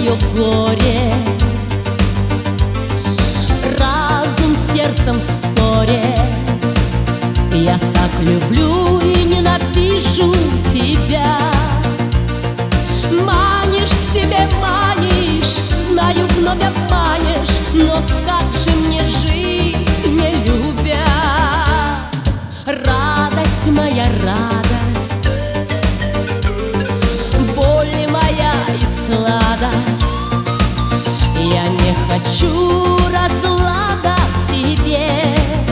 мое горе. Разум с сердцем в ссоре. Я так люблю и ненавижу тебя. Манишь к себе, манишь, знаю, вновь обманешь, но как же мне жить, не любя? Радость моя, радость, боль моя и сладость. Я не хочу разлада в себе.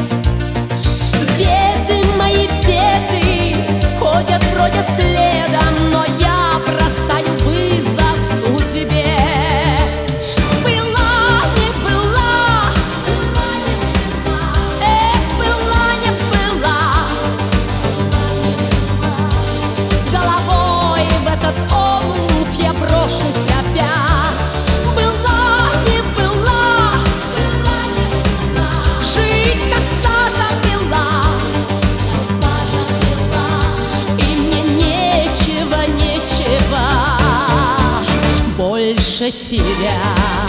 Беды мои, беды ходят, бродят следом, но я бросаю вызов судьбе. Была, не была, была, не была, была, не была. С головой в этот омут я брошусь опять. Была, не была, была, не была. Жизнь как сажа пила, сажа пила, и мне нечего, нечего больше терять.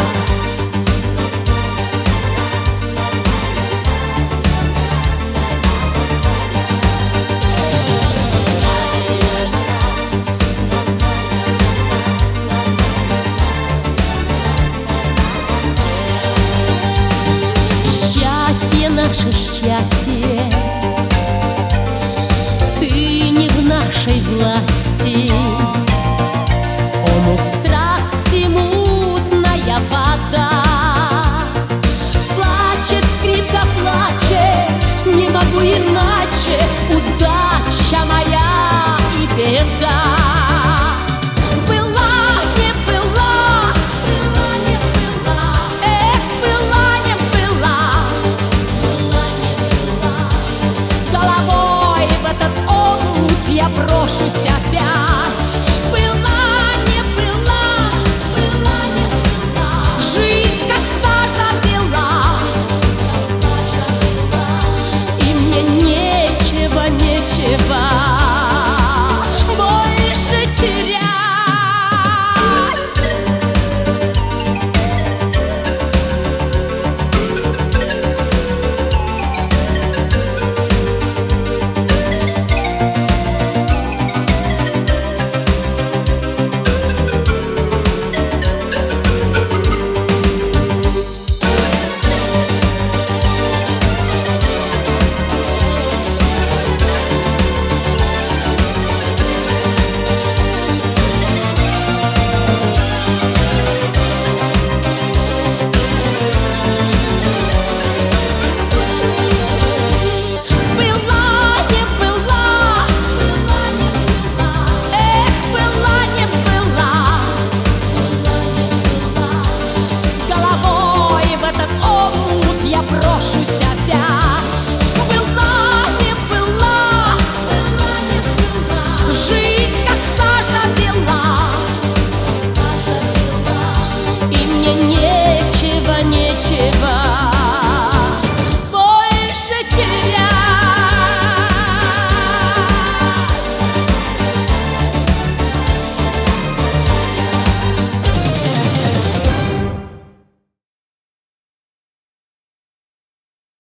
Наше счастье, ты не в нашей власти. Омут страсти, мутная вода. Плачет скрипка, плачет, не могу иначе. Удача моя и беда. Я брошусь опять.